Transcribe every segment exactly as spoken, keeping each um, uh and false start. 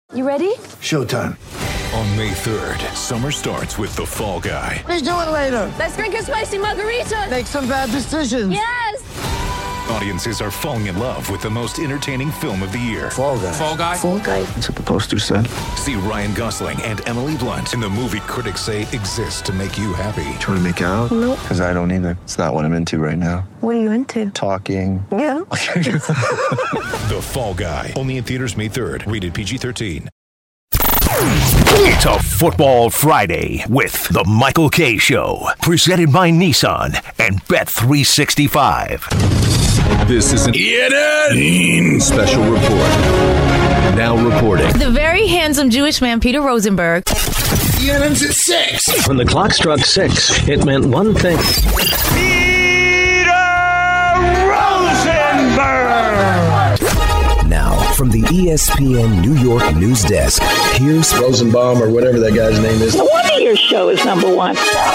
You ready? Showtime. On May third, summer starts with The Fall Guy. Let's do it later. Let's drink a spicy margarita. Make some bad decisions. Yes. Audiences are falling in love with the most entertaining film of the year. Fall Guy. Fall Guy? Fall Guy. That's what the poster said. See Ryan Gosling and Emily Blunt in the movie critics say exists to make you happy. Trying to make it out? Nope. Because I don't either. It's not what I'm into right now. What are you into? Talking. Yeah. The Fall Guy. Only in theaters May third. Rated P G thirteen. It's a Football Friday with The Michael Kay Show, presented by Nissan and Bet three sixty-five. This is an E N N Special report. Now reporting. The very handsome Jewish man, Peter Rosenberg. E N N's at six. When the clock struck six, it meant one thing. Peter Rosenberg! Now, from the E S P N New York news desk, here's Rosenbaum or whatever that guy's name is. No wonder your show is number one.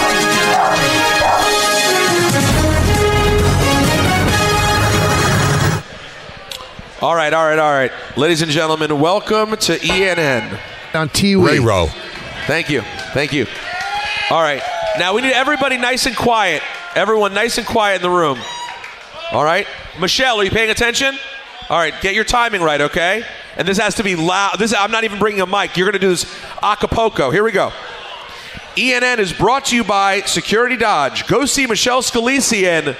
All right, all right, all right. Ladies and gentlemen, welcome to E N N. On T V. Ray Rowe. Thank you. Thank you. All right. Now we need everybody nice and quiet. Everyone nice and quiet in the room. All right. Michelle, are you paying attention? All right. Get your timing right, okay? And this has to be loud. This I'm not even bringing a mic. You're going to do this a cappella. Here we go. E N N is brought to you by Security Dodge. Go see Michelle Scalisi and...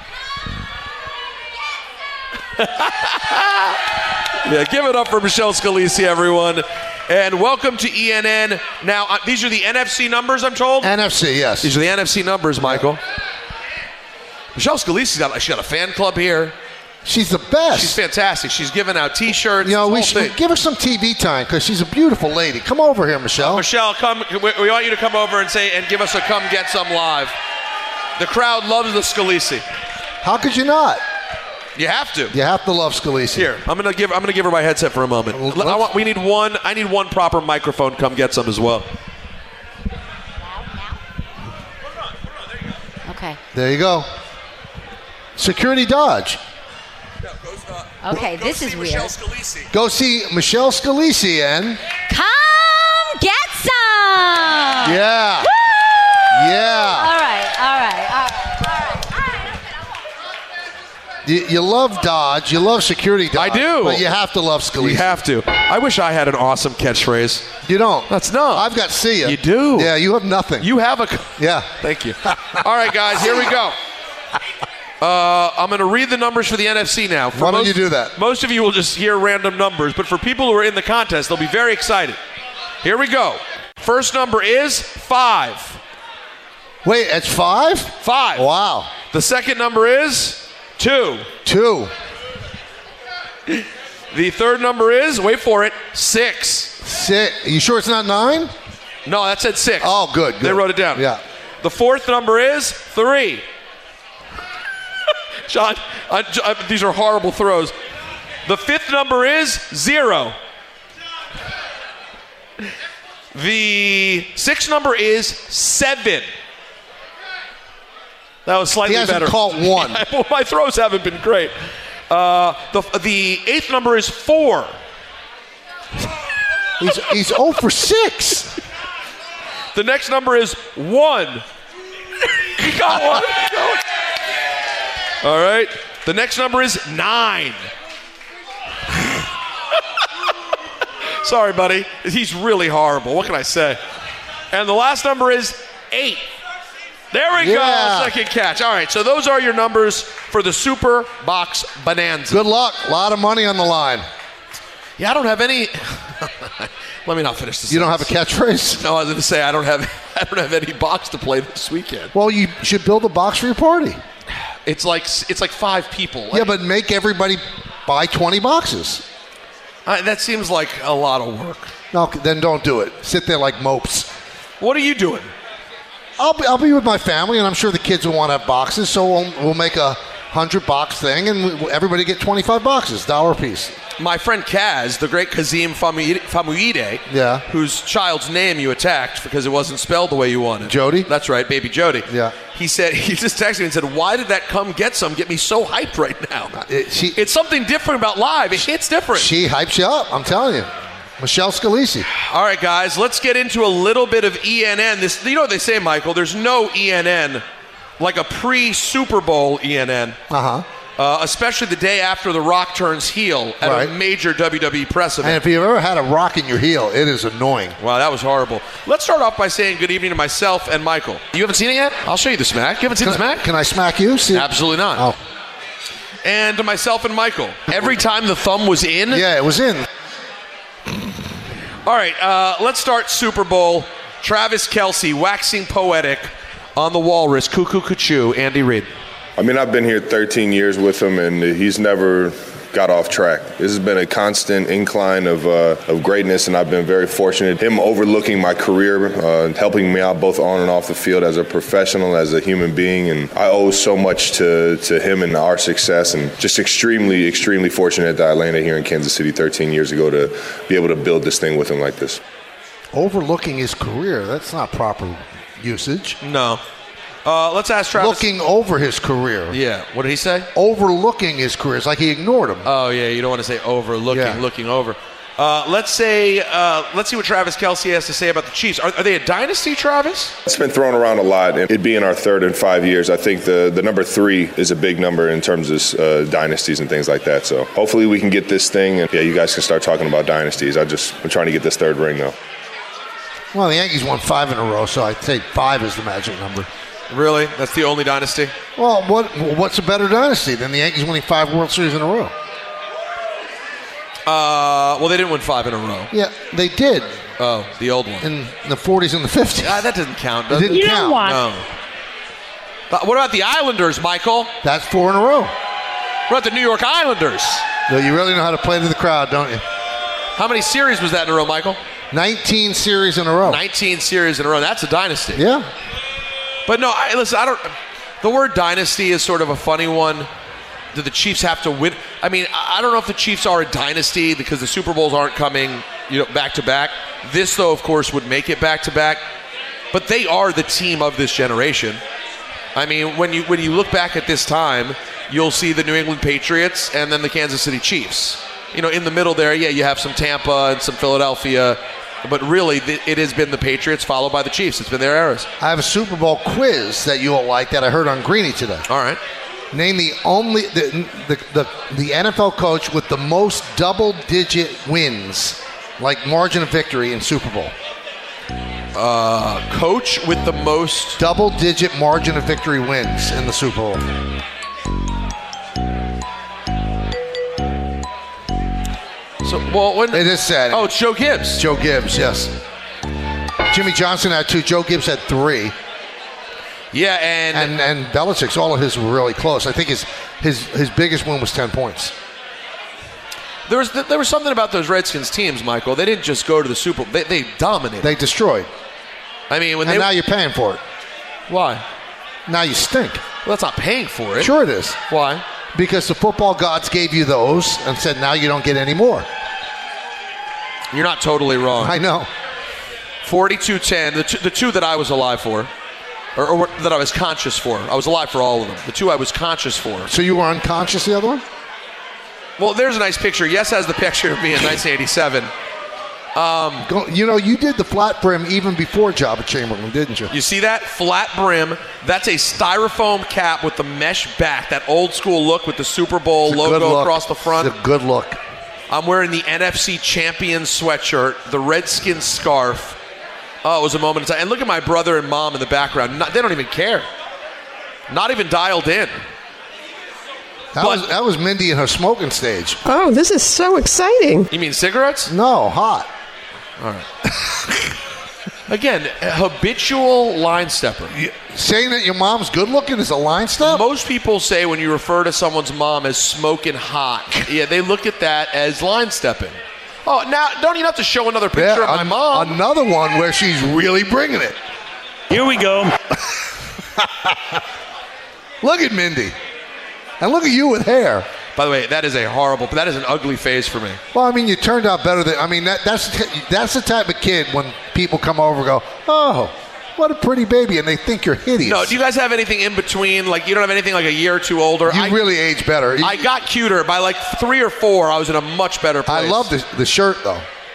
Yeah, give it up for Michelle Scalisi, everyone. And welcome to E N N. Now, uh, these are the N F C numbers, I'm told? N F C, yes. These are the N F C numbers, Michael. Michelle Scalisi's got, she got a fan club here. She's the best. She's fantastic. She's giving out T-shirts. You know, we whole should thing. give her some T V time because she's a beautiful lady. Come over here, Michelle. Michelle, come. We, we want you to come over and say and give us a come get some live. The crowd loves the Scalisi. How could you not? You have to. You have to love Scalisi. Here, I'm gonna give. I'm gonna give her my headset for a moment. Well, I want, we need one. I need one proper microphone. Come get some as well. Okay. There you go. Security Dodge. Okay, this is weird. Go see Michelle Scalisi and... Come get some! Yeah. Woo! Yeah. All right, all right, all right, all right. You, you love Dodge. You love Security Dodge. I do. But you have to love Scalisi. You have to. I wish I had an awesome catchphrase. You don't. That's no. I've got see ya. You do. Yeah, you have nothing. You have a. Yeah. Thank you. All right, guys, here we go. Uh, I'm going to read the numbers for the N F C now. For Why don't most, you do that? Most of you will just hear random numbers, but for people who are in the contest, they'll be very excited. Here we go. First number is five. Wait, it's five? Five. Wow. The second number is two. Two. The third number is, wait for it, six. Six. You sure it's not nine? No, that said six. Oh, good, good. They wrote it down. Yeah. The fourth number is three. John, I, I, these are horrible throws. The fifth number is zero. The sixth number is seven. That was slightly He hasn't better. caught one. Well, my throws haven't been great. Uh, the, the eighth number is four. He's he's zero for six. The next number is one. You got one. All right. The next number is nine. Sorry, buddy. He's really horrible. What can I say? And the last number is eight. There we Yeah. go. Second catch. All right. So those are your numbers for the Super Box Bonanza. Good luck. A lot of money on the line. Yeah, I don't have any. Let me not finish this. You don't have a catchphrase? No, I was going to say I don't have. I don't have any box to play this weekend. Well, you should build a box for your party. It's like it's like five people. Yeah, but make everybody buy twenty boxes. Uh, that seems like a lot of work. No, then don't do it. Sit there like mopes. What are you doing? I'll be, I'll be with my family, and I'm sure the kids will want to have boxes, so we'll, we'll make a hundred box thing, and we, everybody get twenty-five boxes, dollar a piece. My friend Kaz, the great Kazim Famuide, Famuide yeah. whose child's name you attacked because it wasn't spelled the way you wanted. Jody? That's right, baby Jody. Yeah. He said, he just texted me and said, why did that come get some get me so hyped right now? It, she, it's something different about live. It hits different. She hypes you up, I'm telling you. Michelle Scalisi. All right, guys, let's get into a little bit of E N N. This, you know what they say, Michael? There's no E N N like a pre-Super Bowl E N N. Uh-huh. Uh, especially the day after The Rock turns heel at Right. a major W W E press event. And if you've ever had a rock in your heel, it is annoying. Wow, that was horrible. Let's start off by saying good evening to myself and Michael. You haven't seen it yet? I'll show you the smack. You haven't seen Can, the I, smack? can I smack you? See? Absolutely not. Oh. And to myself and Michael. Every time the thumb was in. Yeah, it was in. All right, uh, let's start Super Bowl. Travis Kelce waxing poetic on the walrus. Cuckoo Cuckoo, Andy Reid. I mean, I've been here thirteen years with him, and he's never got off track. This has been a constant incline of uh, of greatness, and I've been very fortunate. Him overlooking my career, uh, helping me out both on and off the field as a professional, as a human being, and I owe so much to, to him and our success, and just extremely, extremely fortunate that I landed here in Kansas City thirteen years ago to be able to build this thing with him like this. Overlooking his career, that's not proper usage. No. Uh, let's ask Travis. Looking over his career. Yeah. What did he say? Overlooking his career. It's like he ignored him. Oh, yeah. You don't want to say overlooking, Yeah. looking over. Uh, let's say, uh, let's see what Travis Kelce has to say about the Chiefs. Are, are they a dynasty, Travis? It's been thrown around a lot, and it being our third in five years, I think the, the number three is a big number in terms of uh, dynasties and things like that. So hopefully we can get this thing, and yeah, you guys can start talking about dynasties. I just, I'm trying to get this third ring, though. Well, the Yankees won five in a row, so I'd say five is the magic number. Really? That's the only dynasty? Well, what what's a better dynasty than the Yankees winning five World Series in a row? Uh, well, they didn't win five in a row. Yeah, they did. Oh, the old one. In the forties and the fifties. Ah, that doesn't count, It does it? didn't You know count. what? No. But what about the Islanders, Michael? That's four in a row. What about the New York Islanders? So you really know how to play to the crowd, don't you? How many series was that in a row, Michael? nineteen series in a row. nineteen series in a row. That's a dynasty. Yeah. But no, I, listen, I don't. The word dynasty is sort of a funny one. Do the Chiefs have to win? I mean, I don't know if the Chiefs are a dynasty because the Super Bowls aren't coming, you know, back to back. This, though, of course, would make it back to back. But they are the team of this generation. I mean, when you when you look back at this time, you'll see the New England Patriots and then the Kansas City Chiefs. You know, in the middle there, yeah, you have some Tampa and some Philadelphia. But really, it has been the Patriots followed by the Chiefs. It's been their eras. I have a Super Bowl quiz that you'll like that I heard on Greeny today. All right. Name the only the the, the, the N F L coach with the most double-digit wins, like margin of victory in Super Bowl. Uh, coach with the most double-digit margin of victory wins in the Super Bowl. So, well, when it is sad. Oh, it's Joe Gibbs. Joe Gibbs, yes. Jimmy Johnson had two. Joe Gibbs had three. Yeah, and and and Belichick's all of his were really close. I think his his his biggest win was ten points. There was there was something about those Redskins teams, Michael. They didn't just go to the Super Bowl. They, they dominated. They destroyed. I mean, when and they now you're paying for it. Why? Now you stink. Well, that's not paying for it. Sure it is. Why? Because the football gods gave you those and said now you don't get any more. You're not totally wrong. I know. forty-two ten, the two, the two that I was alive for, or, or that I was conscious for. I was alive for all of them. The two I was conscious for. So you were unconscious the other one? Well, there's a nice picture. Yes has the picture of me in nineteen eighty-seven. Um, Go, you know, you did the flat brim even before Jabba Chamberlain, didn't you? You see that? Flat brim. That's a styrofoam cap with the mesh back. That old school look with the Super Bowl logo across the front. It's a good look. I'm wearing the N F C Champions sweatshirt, the Redskins scarf. Oh, it was a moment in time. And look at my brother and mom in the background. Not, they don't even care. Not even dialed in. That, But- was, that was Mindy in her smoking stage. Oh, this is so exciting. You mean cigarettes? No, hot. All right. Again, a habitual line stepper. You, saying that your mom's good looking is a line step? Most people say when you refer to someone's mom as smoking hot, yeah, they look at that as line stepping. Oh, now don't you have to show another picture Yeah, of my an- mom? Another one where she's really bringing it. Here we go. Look at Mindy. And look at you with hair. By the way, that is a horrible, that is an ugly phase for me. Well, I mean, you turned out better than, I mean, that, that's, that's the type of kid when people come over and go, oh, what a pretty baby, and they think you're hideous. No, do you guys have anything in between? Like, you don't have anything like a year or two older? You I, really age better. I got cuter. By like three or four, I was in a much better place. I love the, the shirt, though.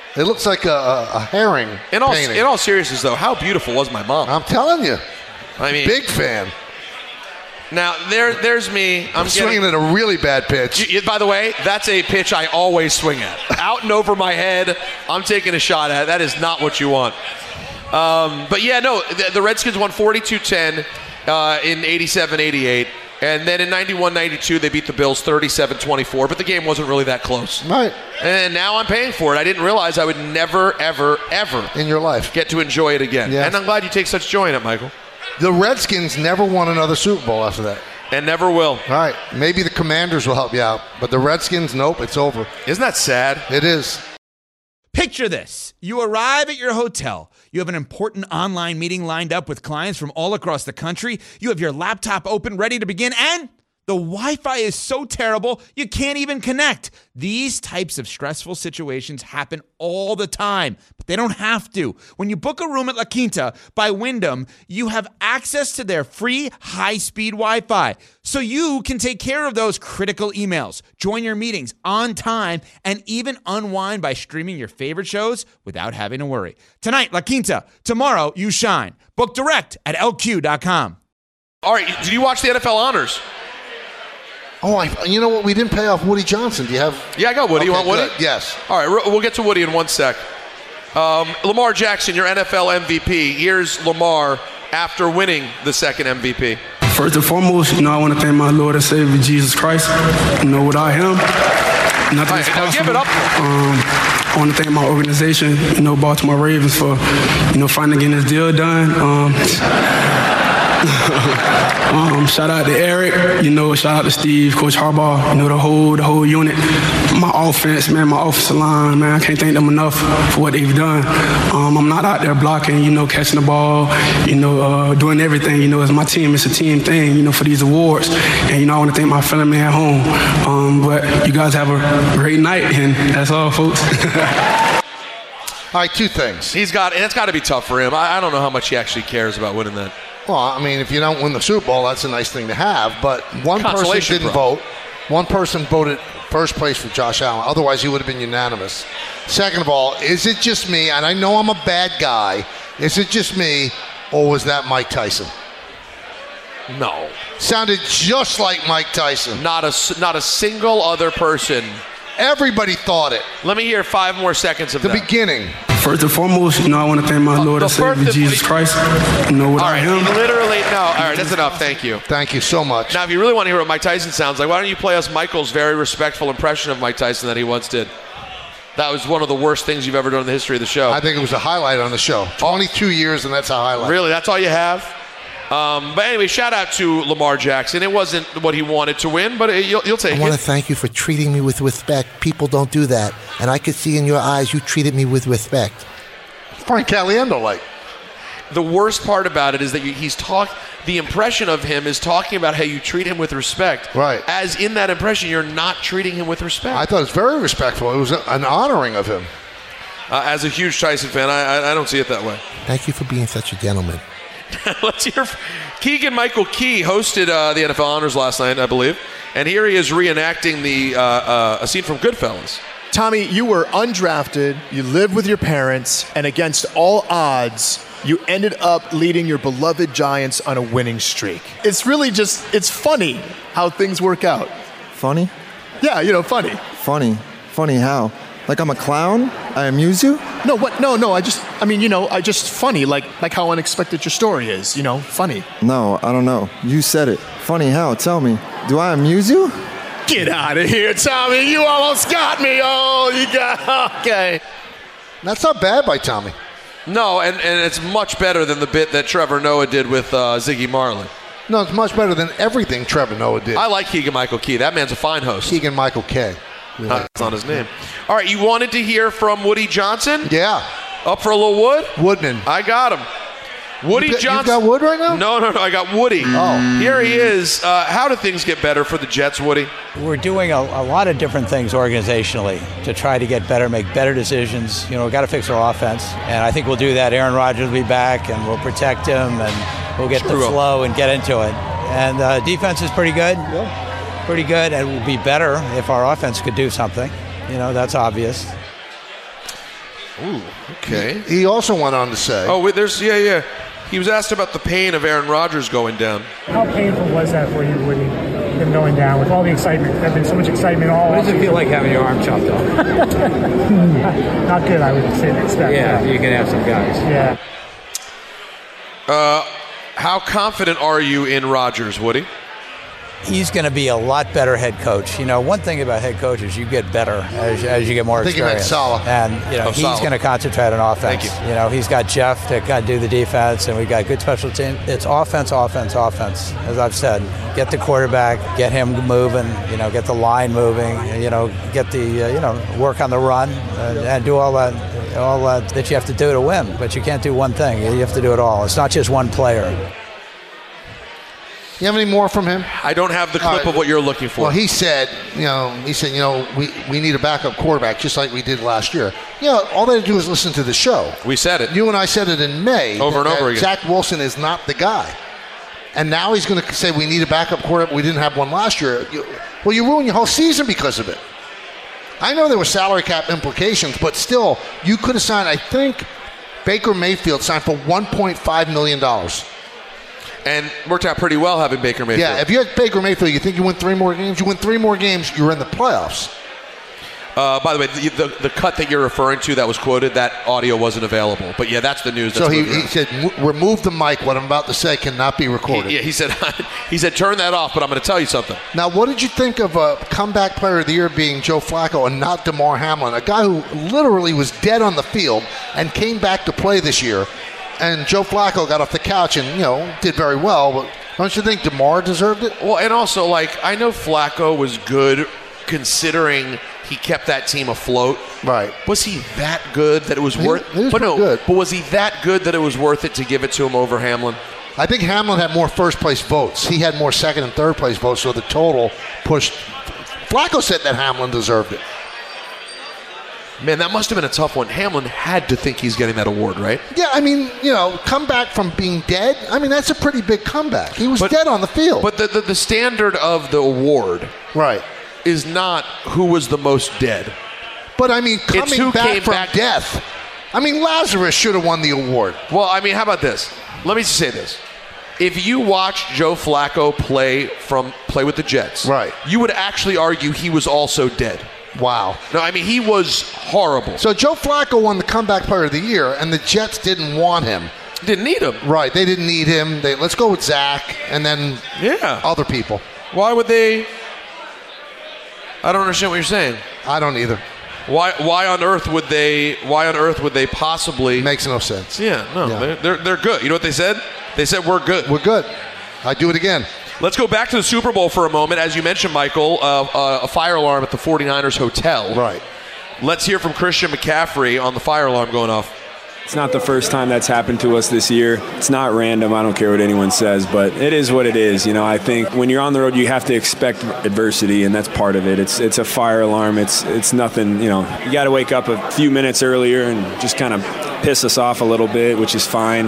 It looks like a, a, a herring In all, painting. in all seriousness, though, how beautiful was my mom? I'm telling you. I mean, big fan. Now, there, there's me. I'm, I'm swinging getting, at a really bad pitch. You, by the way, that's a pitch I always swing at. Out and over my head, I'm taking a shot at. That is not what you want. Um, but, yeah, no, the, the Redskins won forty-two ten uh, in eighty-seven eighty-eight. And then in ninety-one ninety-two, they beat the Bills thirty-seven twenty-four, but the game wasn't really that close. Right. And now I'm paying for it. I didn't realize I would never, ever, ever in your life get to enjoy it again. Yes. And I'm glad you take such joy in it, Michael. The Redskins never won another Super Bowl after that. And never will. All right. Maybe the Commanders will help you out, but the Redskins, nope, it's over. Isn't that sad? It is. Picture this. You arrive at your hotel. You have an important online meeting lined up with clients from all across the country. You have your laptop open, ready to begin, and the Wi-Fi is so terrible, you can't even connect. These types of stressful situations happen all the time, but they don't have to. When you book a room at La Quinta by Wyndham, you have access to their free high-speed Wi-Fi, so you can take care of those critical emails, join your meetings on time, and even unwind by streaming your favorite shows without having to worry. Tonight, La Quinta. Tomorrow, you shine. Book direct at L Q dot com. All right, did you watch the N F L Honors? Oh, I, you know what? We didn't pay off Woody Johnson. Do you have? Yeah, I got Woody. Okay, you want Woody? Good. Yes. All right, we'll get to Woody in one sec. Um, Lamar Jackson, your N F L M V P. Here's Lamar after winning the second M V P. First and foremost, you know, I want to thank my Lord and Savior Jesus Christ. You know, without Him, nothing is right, possible. Give it up. Um, I want to thank my organization, you know, Baltimore Ravens, for, you know, finally getting this deal done. Um, um, shout out to Eric, you know, shout out to Steve, Coach Harbaugh, you know, the whole the whole unit. My offense, man, my offensive line, man, I can't thank them enough for what they've done. Um, I'm not out there blocking, you know, catching the ball, you know, uh, doing everything, you know, as my team. It's a team thing, you know, for these awards. And, you know, I want to thank my family at home. Um, but you guys have a great night, and that's all, folks. All right, two things. He's got, and it's got to be tough for him. I, I don't know how much he actually cares about winning that. Well, I mean, if you don't win the Super Bowl, that's a nice thing to have. But one person didn't bro. vote. One person voted first place for Josh Allen. Otherwise, he would have been unanimous. Second of all, is it just me? And I know I'm a bad guy. Is it just me, or was that Mike Tyson? No. Sounded just like Mike Tyson. Not a, not a single other person. Everybody thought it. Let me hear five more seconds of the that. beginning. First and foremost, you know, I want to thank my Lord and Savior Jesus Christ. You know, without All right, Him. literally, no. All right, that's enough. Thank you. Thank you so much. Now, if you really want to hear what Mike Tyson sounds like, why don't you play us Michael's very respectful impression of Mike Tyson that he once did? That was one of the worst things you've ever done in the history of the show. I think it was a highlight on the show. twenty-two years, and that's a highlight. Really? That's all you have? Um, but anyway, shout out to Lamar Jackson. It wasn't what he wanted to win, but it, you'll, you'll take it. I want to thank you for treating me with respect. People don't do that. And I could see in your eyes you treated me with respect. Frank Caliendo like. The worst part about it is that you, he's talk. The impression of him is talking about how you treat him with respect. Right. As in that impression, you're not treating him with respect. I thought it was very respectful. It was an honoring of him. Uh, as a huge Tyson fan, I, I, I don't see it that way. Thank you for being such a gentleman. Let's hear. Keegan Michael Key hosted uh, the N F L Honors last night, I believe, and here he is reenacting the uh, uh, a scene from Goodfellas. Tommy, you were undrafted, you lived with your parents, and against all odds, you ended up leading your beloved Giants on a winning streak. It's really just, it's funny how things work out. Funny? Yeah, you know, funny. Funny? Funny how? Like I'm a clown? I amuse you? No, what? No, no, I just, I mean, you know, I just funny, like like how unexpected your story is, you know, funny. No, I don't know. You said it. Funny how? Tell me. Do I amuse you? Get out of here, Tommy. You almost got me. Oh, you got, okay. That's not bad by Tommy. No, and, and it's much better than the bit that Trevor Noah did with uh, Ziggy Marley. No, it's much better than everything Trevor Noah did. I like Keegan Michael Key. That man's a fine host. Keegan Michael K. Not, that's not his name. All right, you wanted to hear from Woody Johnson? Yeah. Up for a little Wood? Woodman. I got him. Woody you got, Johnson. You got Wood right now? No, no, no. I got Woody. Oh. Here he is. Uh, how do things get better for the Jets, Woody? We're doing a, a lot of different things organizationally to try to get better, make better decisions. You know, we've got to fix our offense, and I think we'll do that. Aaron Rodgers will be back, and we'll protect him, and we'll get Screw the up. flow and get into it. And uh, defense is pretty good. Yeah. Pretty good, and it would be better if our offense could do something. You know, that's obvious. Ooh, okay. He, he also went on to say. Oh, wait, there's yeah, yeah. He was asked about the pain of Aaron Rodgers going down. How painful was that for you, Woody, him going down with all the excitement? There's been so much excitement all. What does it feel like having your arm chopped off? Not good, I would say. Expect. Yeah, you can have some guys. Yeah. Uh, how confident are you in Rodgers, Woody? He's going to be a lot better head coach. You know, one thing about head coaches, you get better as, as you get more I think experience. you meant Saleh. And, you know, Oh, he's Saleh. going to concentrate on offense. Thank you. You know, he's got Jeff to kind of do the defense, and we got good special team. It's offense, offense, offense, as I've said. Get the quarterback, get him moving, you know, get the line moving, you know, get the, uh, you know, work on the run and, and do all that, all that that you have to do to win. But you can't do one thing. You have to do it all. It's not just one player. You have any more from him? I don't have the clip Uh, of what you're looking for. Well, he said, you know, he said, you know, we, we need a backup quarterback just like we did last year. You know, all they had to do is listen to the show. We said it. You and I said it in May. Over and that- over that again. Zach Wilson is not the guy. And now he's going to say we need a backup quarterback. We didn't have one last year. You, well, you ruined your whole season because of it. I know there were salary cap implications, but still, you could have signed, I think, Baker Mayfield signed for one point five million dollars. And worked out pretty well having Baker Mayfield. Yeah, if you had Baker Mayfield, you think you win three more games? You win three more games, you're in the playoffs. Uh, by the way, the, the the cut that you're referring to that was quoted, that audio wasn't available. But yeah, that's the news. That's So he, moving he around. said, "Mo- remove the mic. What I'm about to say cannot be recorded. He, yeah, he said he said turn that off. But I'm going to tell you something. Now, what did you think of a comeback player of the year being Joe Flacco and not DeMar Hamlin, a guy who literally was dead on the field and came back to play this year? And Joe Flacco got off the couch and, you know, did very well. But don't you think DeMar deserved it? Well, and also, like, I know Flacco was good considering he kept that team afloat. Right. Was he that good that it was He- worth he was but pretty no, good. But was he that good that it was worth it to give it to him over Hamlin? I think Hamlin had more first place votes. He had more second and third place votes, so the total pushed. Flacco said that Hamlin deserved it. Man, that must have been a tough one. Hamlin had to think he's getting that award, right? Yeah, I mean, you know, come back from being dead. I mean, that's a pretty big comeback. He was But- dead on the field. But the, the the standard of the award right. is not who was the most dead. But I mean, It's coming who back came from back- death. I mean, Lazarus should have won the award. Well, I mean, how about this? Let me just say this. If you watch Joe Flacco play from play with the Jets, right, you would actually argue he was also dead. Wow. No, I mean, he was horrible. So Joe Flacco won the comeback player of the year, and the Jets didn't want him. Didn't need him. Right. They didn't need him. They, let's go with Zach and then yeah. other people. Why would they? I don't understand what you're saying. I don't either. Why? Why on earth would they? Why on earth would they possibly? Makes no sense. Yeah, no, Yeah. They're, they're they're good. You know what they said? They said we're good. We're good. I do it again. Let's go back to the Super Bowl for a moment. As you mentioned, Michael, uh, uh, a fire alarm at the 49ers hotel. Right. Let's hear from Christian McCaffrey on the fire alarm going off. It's not the first time that's happened to us this year. It's not random. I don't care what anyone says, but it is what it is. You know, I think when you're on the road, you have to expect adversity, and that's part of it. It's it's a fire alarm. It's it's nothing. You know, you got to wake up a few minutes earlier and just kind of piss us off a little bit, which is fine.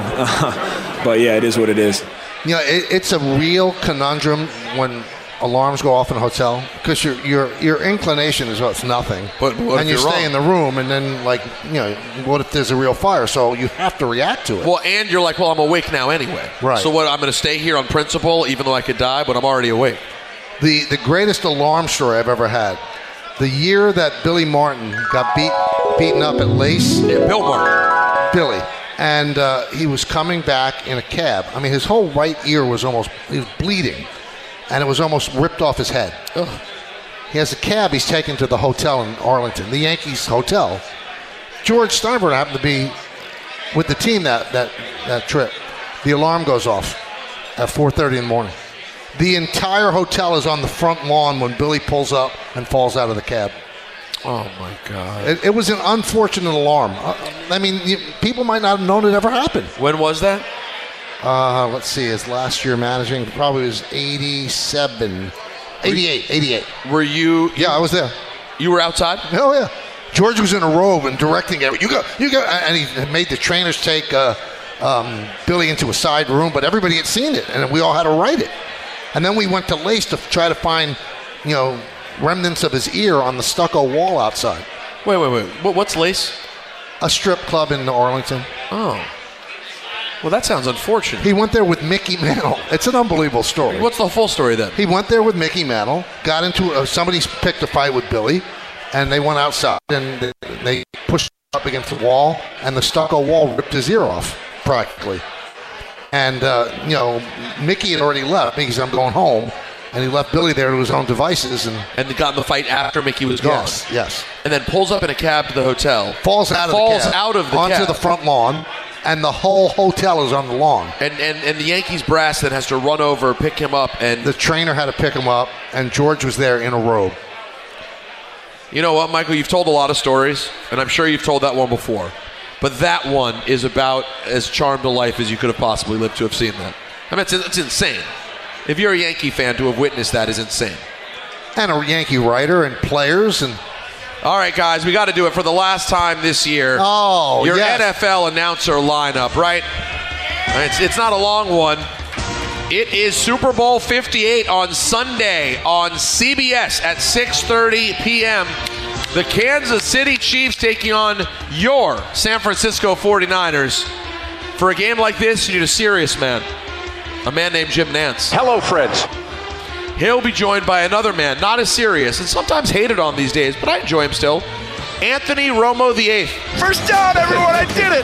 But yeah, it is what it is. You know, it, it's a real conundrum when alarms go off in a hotel because your your your inclination is, well, it's nothing. But what and if you you're stay wrong? in the room, and then, like, you know, what if there's a real fire? So you have to react to it. Well, and you're like, well, I'm awake now anyway. Right. So what? I'm going to stay here on principle, even though I could die, but I'm already awake. The the greatest alarm story I've ever had. The year that Billy Martin got beat beaten up at Lace. Yeah, Bill Martin. Billy. And uh, he was coming back in a cab. I mean, his whole right ear was almost, he was bleeding. And it was almost ripped off his head. Ugh. He has a cab he's taken to the hotel in Arlington, the Yankees hotel. George Steinbrenner happened to be with the team that, that, that trip. The alarm goes off at four thirty in the morning. The entire hotel is on the front lawn when Billy pulls up and falls out of the cab. Oh, my God. It, it was an unfortunate alarm. Uh, I mean, you, people might not have known it ever happened. When was that? Uh, let's see, his last year managing probably was eighty-seven, eighty-eight, eighty-eight. Were you? Yeah, I was there. You were outside? Oh, yeah. George was in a robe and directing everything. You go, you go, and he made the trainers take uh, um, Billy into a side room, but everybody had seen it, and we all had to write it. And then we went to Lace to try to find, you know, remnants of his ear on the stucco wall outside. Wait, wait, wait. What, what's Lace? A strip club in Arlington. Oh. Well, that sounds unfortunate. He went there with Mickey Mantle. It's an unbelievable story. What's the full story then? He went there with Mickey Mantle, got into a, somebody picked a fight with Billy, and they went outside and they, they pushed up against the wall, and the stucco wall ripped his ear off, practically. And, uh, you know, Mickey had already left. Mickey said, I'm going home. And he left Billy there to his own devices. And and got in the fight after Mickey was gone. Yes, yes. And then pulls up in a cab to the hotel. Falls out of falls the cab. out of the onto cab. the front lawn. And the whole hotel is on the lawn. And, and and the Yankees brass then has to run over, pick him up. And the trainer had to pick him up. And George was there in a robe. You know what, Michael? You've told a lot of stories. And I'm sure you've told that one before. But that one is about as charmed a life as you could have possibly lived to have seen that. I mean, it's, it's insane. If you're a Yankee fan, to have witnessed that is insane. And a Yankee writer and players. and. All right, guys, we got to do it for the last time this year. Oh, Your yes. N F L announcer lineup, right? It's, it's not a long one. It is Super Bowl fifty-eight on Sunday on C B S at six thirty p.m. The Kansas City Chiefs taking on your San Francisco forty-niners. For a game like this, you need a serious man. A man named Jim Nantz. Hello, friends. He'll be joined by another man, not as serious and sometimes hated on these days, but I enjoy him still. Anthony Romo the eighth. First down, everyone, I did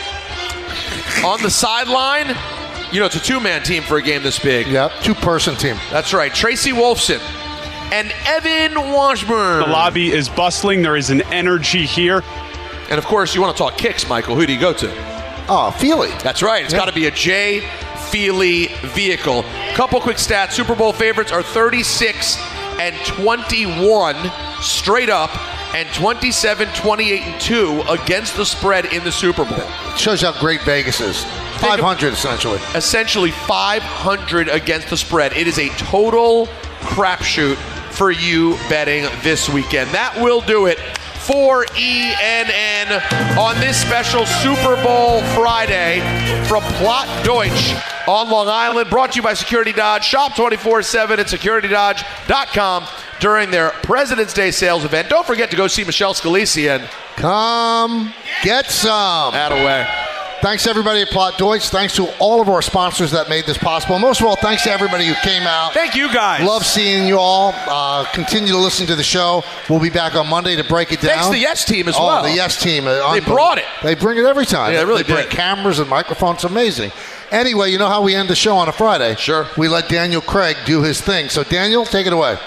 it. On the sideline, you know, it's a two-man team for a game this big. Yep, two-person team. That's right. Tracy Wolfson and Evan Washburn. The lobby is bustling. There is an energy here. And, of course, you want to talk kicks, Michael. Who do you go to? Oh, Feely. That's right. It's yeah. got to be a Jay Feely vehicle. Couple quick stats. Super Bowl favorites are thirty-six and twenty-one straight up and twenty-seven, twenty-eight, and two against the spread in the Super Bowl. Shows you how great Vegas is. five hundred, essentially. Essentially five hundred against the spread. It is a total crapshoot for you betting this weekend. That will do it for E N N on this special Super Bowl Friday from Plot Deutsch on Long Island. Brought to you by Security Dodge. Shop twenty-four seven at security dodge dot com during their President's Day sales event. Don't forget to go see Michelle Scalisi and come get some. Attaway. Thanks to everybody at Plot Deutsch. Thanks to all of our sponsors that made this possible. Most of all, thanks to everybody who came out. Thank you, guys. Love seeing you all. Uh, continue to listen to the show. We'll be back on Monday to break it down. Thanks to the Yes Team as oh, well. the Yes Team. Uh, they brought it. They bring it every time. Yeah, they really They bring did. cameras and microphones. It's amazing. Anyway, you know how we end the show on a Friday? Sure. We let Daniel Craig do his thing. So, Daniel, take it away.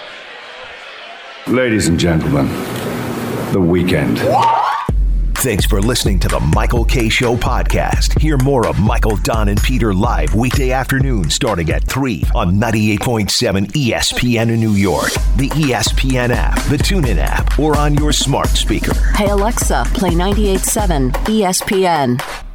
Ladies and gentlemen, The Weeknd. Thanks for listening to the Michael K. Show podcast. Hear more of Michael, Don, and Peter live weekday afternoons starting at three on ninety-eight point seven E S P N in New York, the E S P N app, the TuneIn app, or on your smart speaker. Hey Alexa, play ninety-eight point seven E S P N.